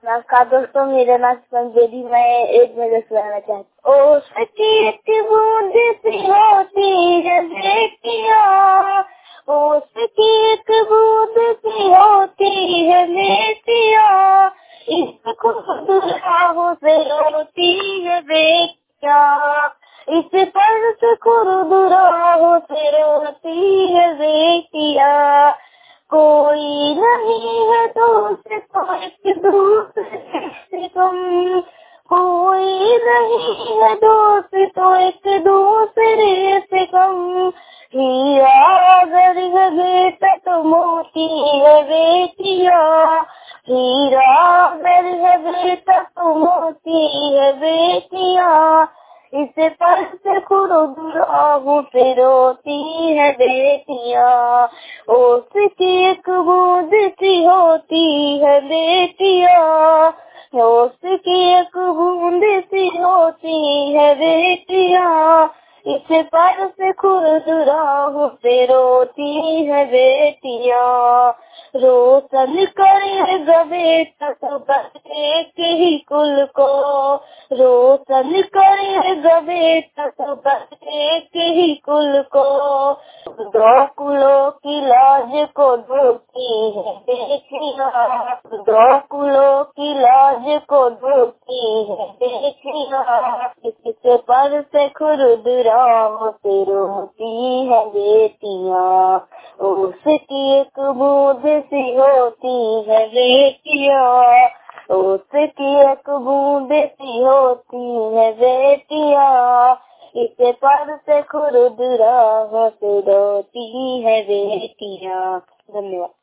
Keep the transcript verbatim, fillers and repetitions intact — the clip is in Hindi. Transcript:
नमस्कार दोस्तों, मेरा नाम संजय। मैं एक मजे सुनाना चाहती हूँ। ओ सखी एक बूंद सी होती है बेटिया, ओ सखी एक बूंद सी होती है बेटिया, इसको दुराहों से रोती है बेटिया, इस पर से दुराहों से रोती है बेटिया। कोई नहीं है दोस्त तो एक दूसरे से कम, कोई नहीं है दोस्त तो एक दूसरे से कम, हीरा अगर है बेटा तो मोती है बेटिया, हीरा अगर है बेटा तो मोती है बेटिया, इसे पर से दुराहों से रोती है बेटिया। उसकी एक बूंद सी होती है बेटिया, उसकी एक बूंद सी होती है बेटिया, इसे पर से दुराहों से रोती है बेटिया। रोशन करेगा बेटा सब एक ही कुल को, रोशन करेगा बेटा सब एक ही कुल को, दो कुलों की लाज को धोती है बेटिया, दो कुलों की लाज को धोती है बेटिया, इसके पर से खुरदुराहों से रोती है बेटिया। उसकी एक बूंद सी होती है बेटिया, उसकी एक बूंद सी होती है बेटिया, इसे पर से खुरदुराहों से रोती है बेटिया। धन्यवाद।